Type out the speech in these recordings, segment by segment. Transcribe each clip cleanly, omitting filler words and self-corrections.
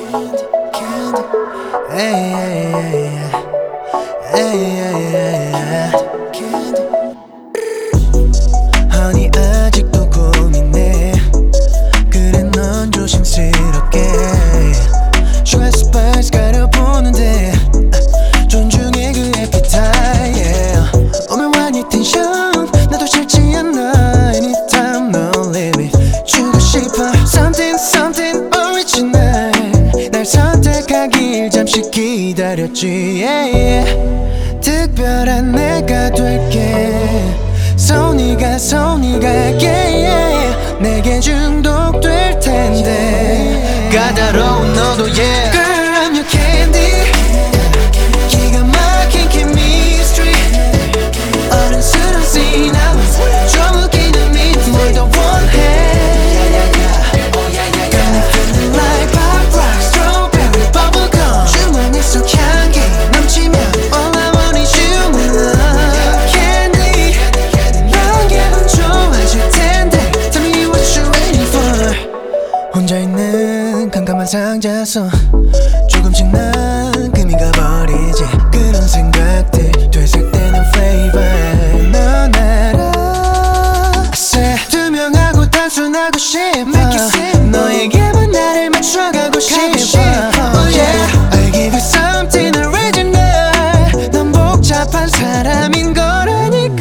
Honey 아직도 고민해. 그래 넌 조심스럽게 Stress bars 가려보는데 존중해 그 appetite yeah. 오묘한 이 텐션 나도 싫지 않아. Anytime no limit 주고 싶어 Something something original. 날 선택하길 잠시 기다렸지 yeah. 특별한 내가 될게 손이가 yeah. 내게 중독될 텐데 까다로운 너도 yeah. Girl I'm your candy. 기가 막힌 chemistry. 어른스러운 scene 좀 웃기는 미 뭘 더 원해. Got me feeling like pop rock strawberry bubblegum. 주머니 속 향기 넘치면 all I want is you my love candy. 넌 기분 좋아질 텐데 tell me what you waiting for. 혼자 있는 캄캄한 상자 속 조금씩 난 금이 가버리지. 그런 생각들 되살때는 flavor 넌 알아. I said 투명하고 단순하고 싶어. 너에게만 나를 맞춰가고 싶어 oh yeah. I'll give you something original. 넌 복잡한 사람인 거라니까.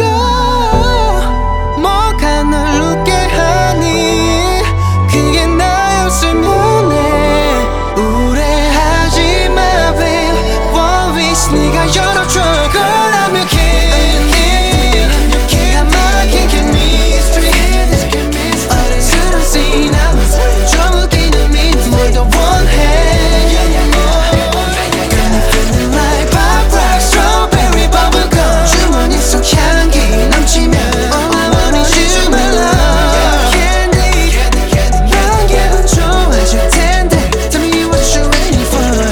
뭐가 널 웃게 하니. 그게 나였으면 해. 우울해하지 마 babe. Worries 네가 열어줘. Girl I'm your candy. 기가 막힌 chemistry. 어른스러운 scene 좀 웃기는 미 뭘 더 원해. Got me feeling like pop rock strawberry bubblegum. 주머니 속 향기 넘치면 all I want is you my love candy. 넌 기분 좋아질 텐데 tell me what you waiting for.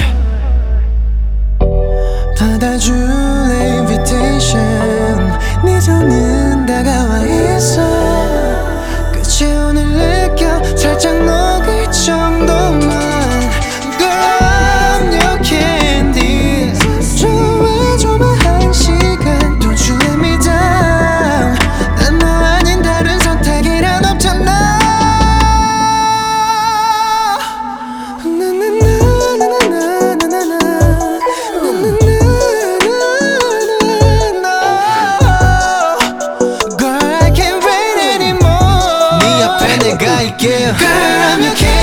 받아줄래 invitation. 네 손은 다가와 있어. 끝이 오늘 느껴 살짝 녹을 정도만. Girl I'm your candy. 좋아줘봐 한 시간 Don't you let me down. 난 너 아닌 다른 선택이란 없잖아. Girl I can't wait anymore. 네 옆에 내가 있게. Girl I'm your candy.